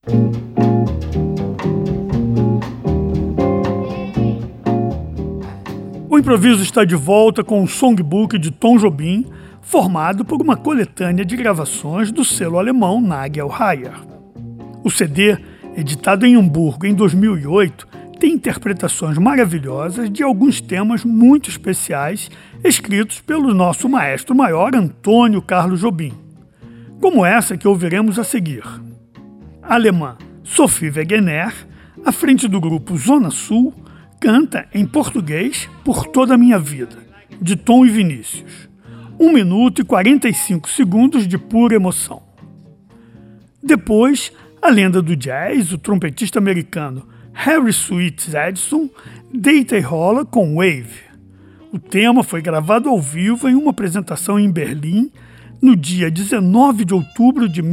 O improviso está de volta com o songbook de Tom Jobim, formado por uma coletânea de gravações do selo alemão Nagelheuer. O CD, editado em Hamburgo em 2008, tem interpretações maravilhosas de alguns temas muito especiais escritos pelo nosso maestro maior Antônio Carlos Jobim, como essa que ouviremos a seguir. A alemã Sophie Wegener, à frente do grupo Zona Sul, canta em português Por Toda a Minha Vida, de Tom e Vinícius. 1 minuto e 45 segundos de pura emoção. Depois, a lenda do jazz, o trompetista americano Harry Sweet Edison, deita e rola com Wave. O tema foi gravado ao vivo em uma apresentação em Berlim no dia 19 de outubro de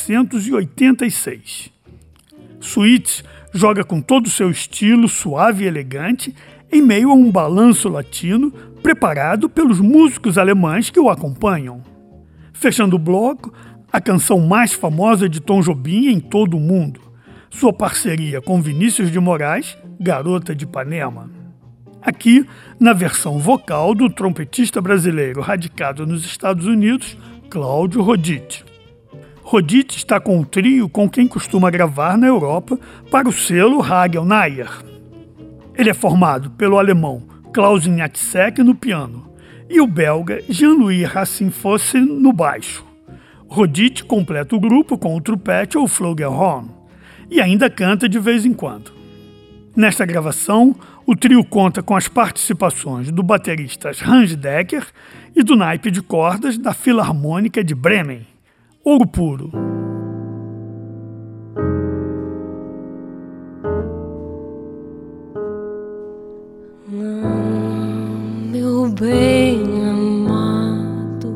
1986. Sweet joga com todo o seu estilo suave e elegante em meio a um balanço latino preparado pelos músicos alemães que o acompanham. Fechando o bloco, a canção mais famosa de Tom Jobim em todo o mundo, sua parceria com Vinícius de Moraes, Garota de Ipanema. Aqui, na versão vocal do trompetista brasileiro radicado nos Estados Unidos, Cláudio Roditi. Roditi está com o trio com quem costuma gravar na Europa para o selo Nagelheuer. Ele é formado pelo alemão Klaus Jacek no piano e o belga Jean-Louis Racine-Fosse no baixo. Roditi completa o grupo com o trompete ou flugelhorn e ainda canta de vez em quando. Nesta gravação, o trio conta com as participações do baterista Hans Decker e do naipe de cordas da Filarmônica de Bremen. Ouro puro. Meu bem amado,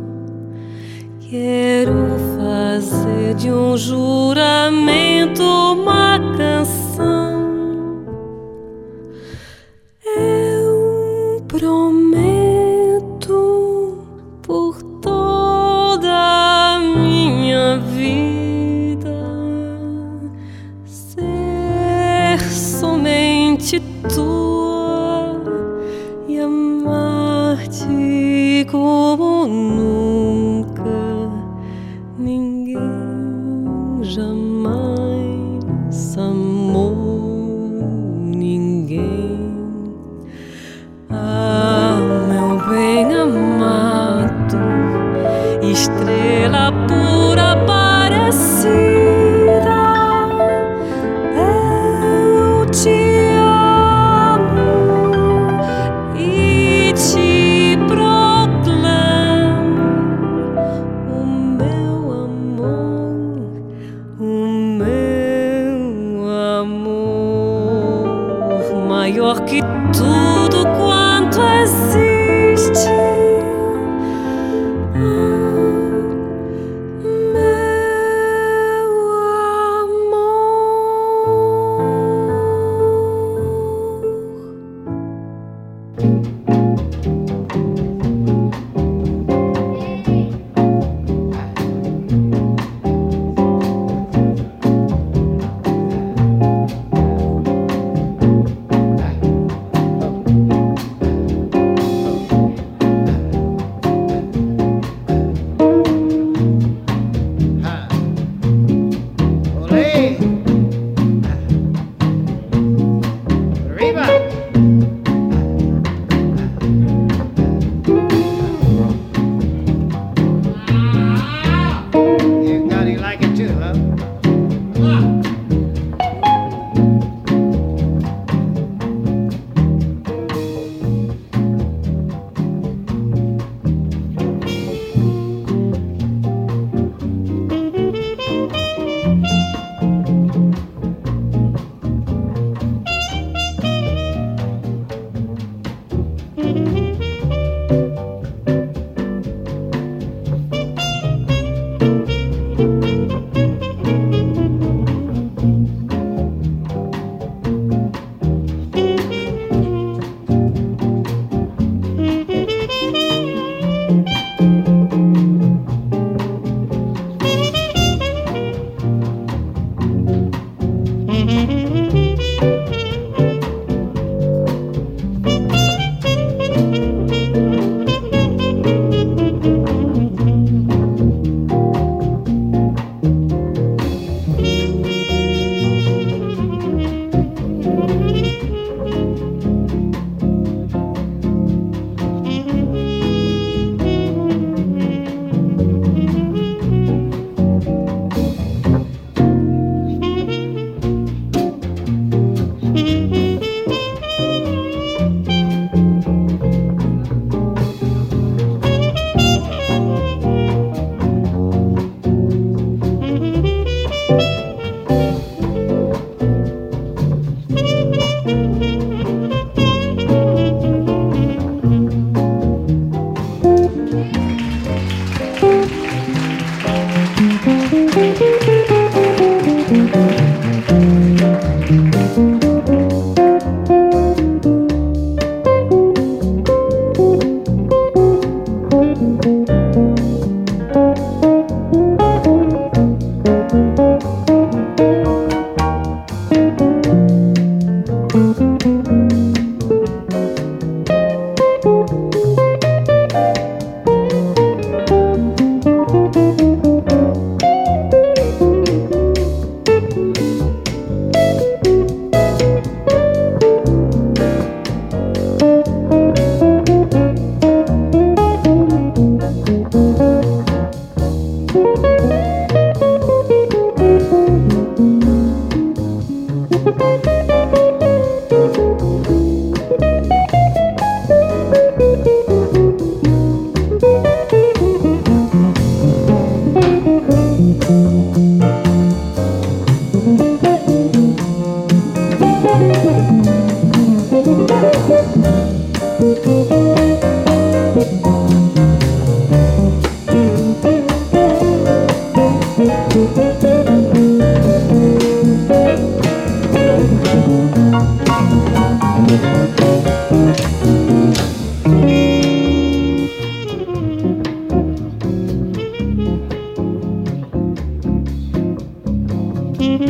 quero fazer de um juramento uma canção. Eu prometo por toda a minha vida ser somente tua e amar-te como nunca ninguém jamais amou ninguém. Ah, meu bem amado, estrela pura aparecida, eu te amo e te proclamo o meu amor maior que tudo quanto existe.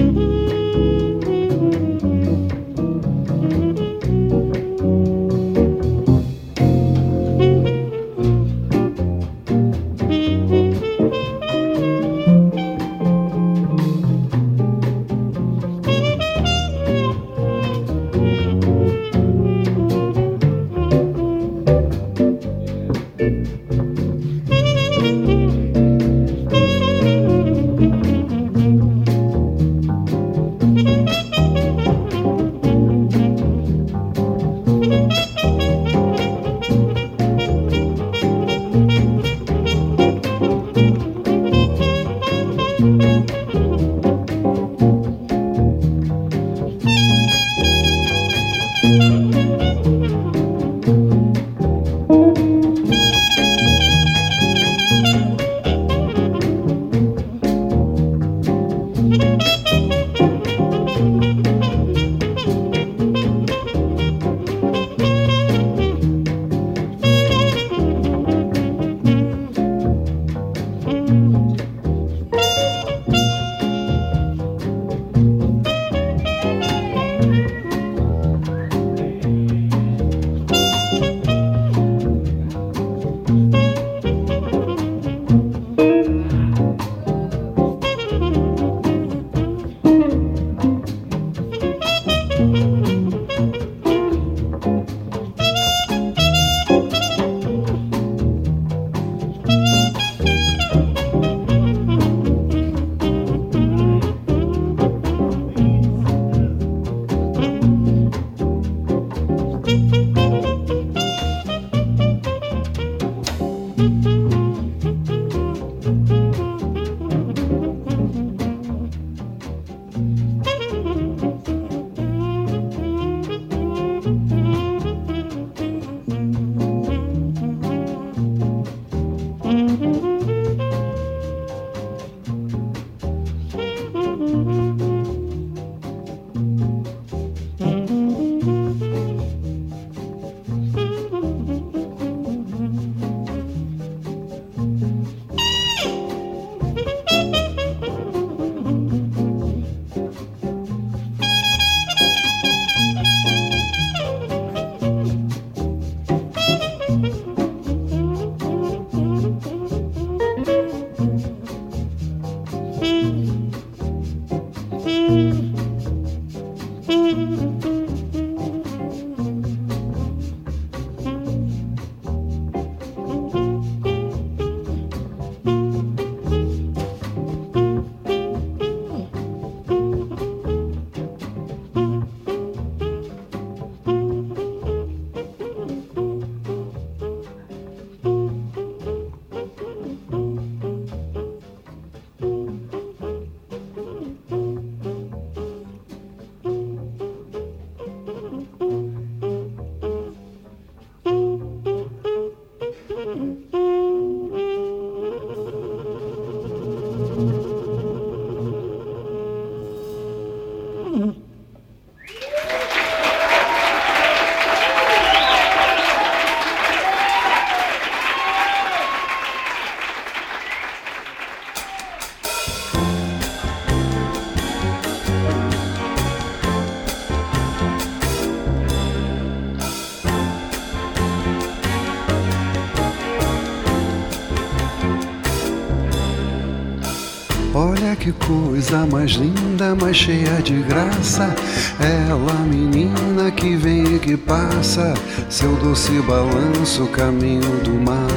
Olha que coisa mais linda, mais cheia de graça. Ela, menina que vem e que passa, seu doce balanço, caminho do mar.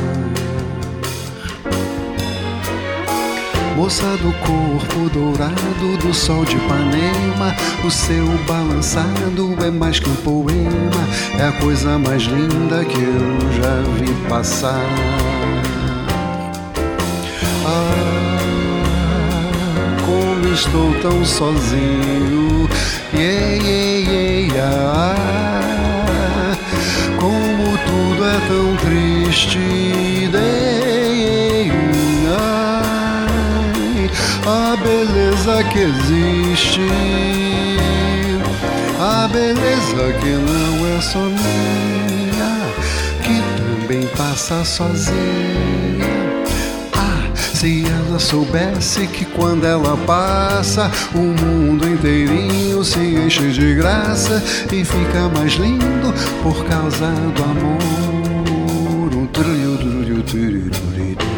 Moça do corpo dourado do sol de Ipanema, o seu balançado é mais que um poema, é a coisa mais linda que eu já vi passar. Como estou tão sozinho, yeah, yeah, yeah, yeah. Como tudo é tão triste, yeah, yeah. A beleza que existe, a beleza que não é só minha, que também passa sozinha. Se ela ela soubesse que quando ela passa, o mundo inteirinho se enche de graça e fica mais lindo por causa do amor. Um trilho, trilho, trilho, trilho.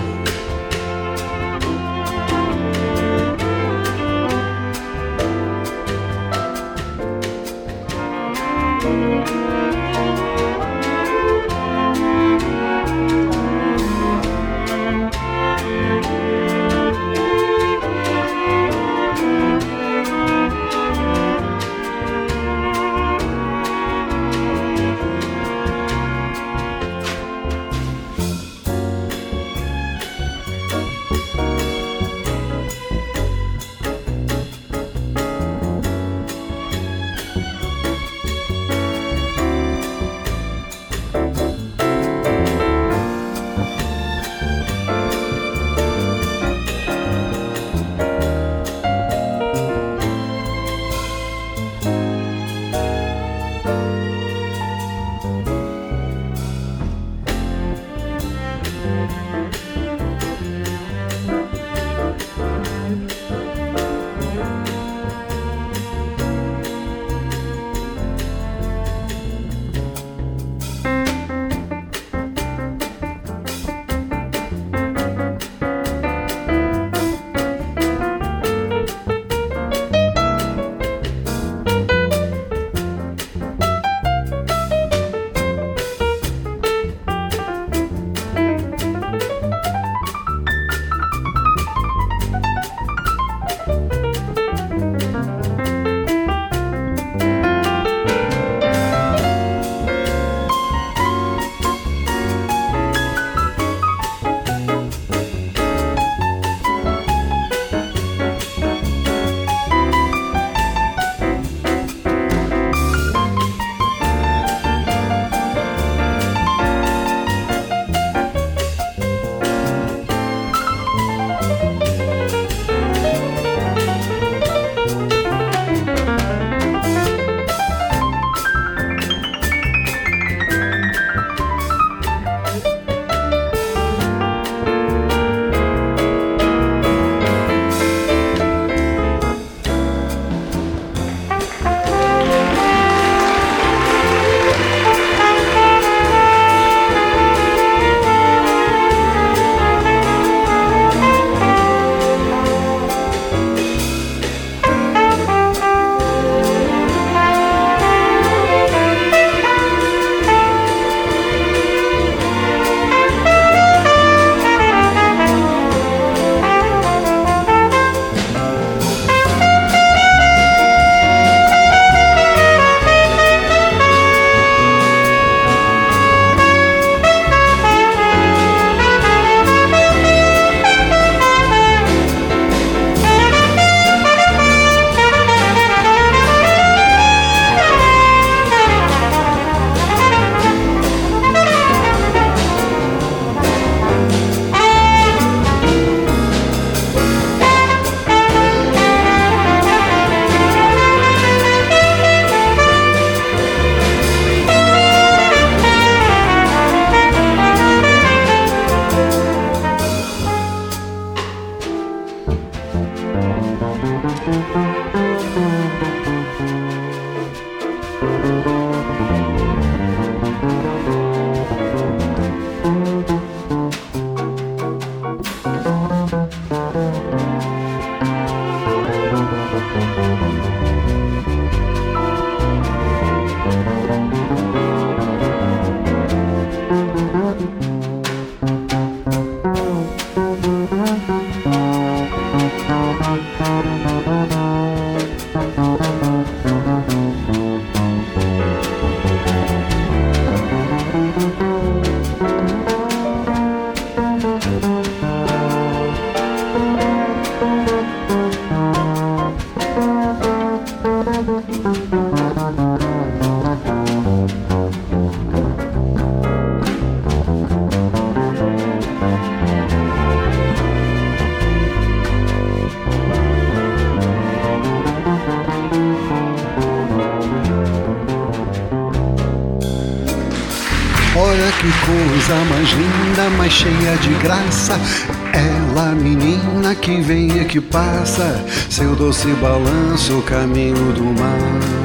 Olha que coisa mais linda, mais cheia de graça, Ela, menina que vem e que passa, seu doce balanço, o caminho do mar.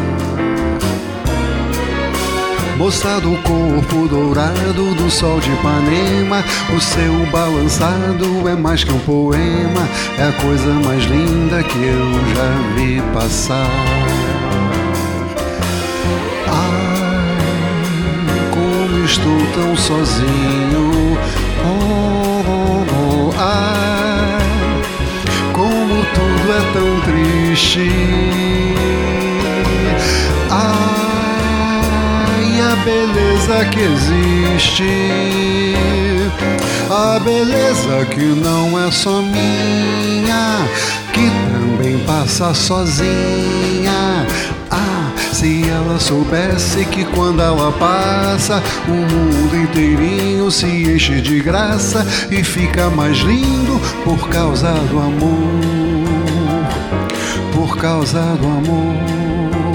Moça do corpo dourado do sol de Ipanema, o seu balançado é mais que um poema, é a coisa mais linda que eu já vi passar. Ai, como estou tão sozinho, oh, oh, oh, ai, como tudo é tão triste. A beleza que existe, a beleza que não é só minha, que também passa sozinha. Ah, se ela soubesse que quando ela passa, o mundo inteirinho se enche de graça e fica mais lindo por causa do amor, por causa do amor.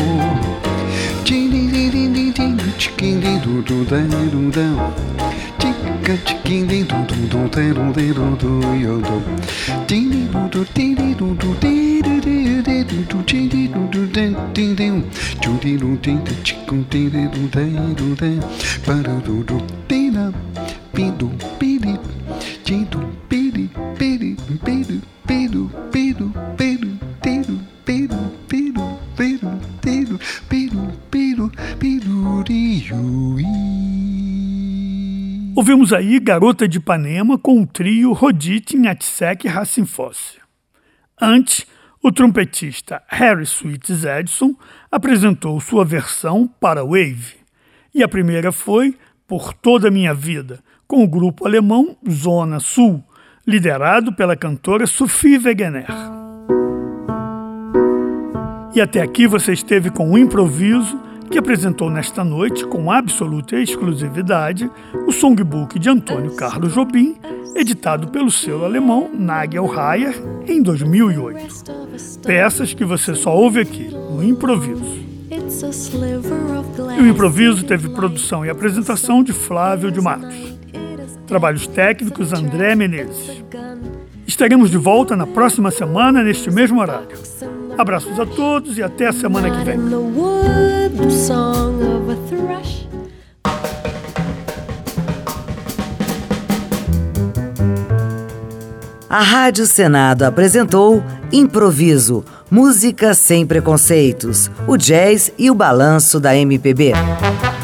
Ouvimos aí Garota de Ipanema com o trio Rodite Nhatsek Racine-Fosse. Antes, o trompetista Harry Sweets Edson apresentou sua versão para Wave. E a primeira foi Por Toda a Minha Vida, com o grupo alemão Zona Sul, liderado pela cantora Sophie Wegener. E até aqui você esteve com o Improviso, que apresentou nesta noite, com absoluta exclusividade, o songbook de Antônio Carlos Jobim, editado pelo selo alemão Nagelheyer em 2008. Peças que você só ouve aqui, no Improviso. E o Improviso teve produção e apresentação de Flávio de Matos. Trabalhos técnicos André Menezes. Estaremos de volta na próxima semana, neste mesmo horário. Abraços a todos e até a semana que vem. A Rádio Senado apresentou Improviso, música sem preconceitos, o jazz e o balanço da MPB.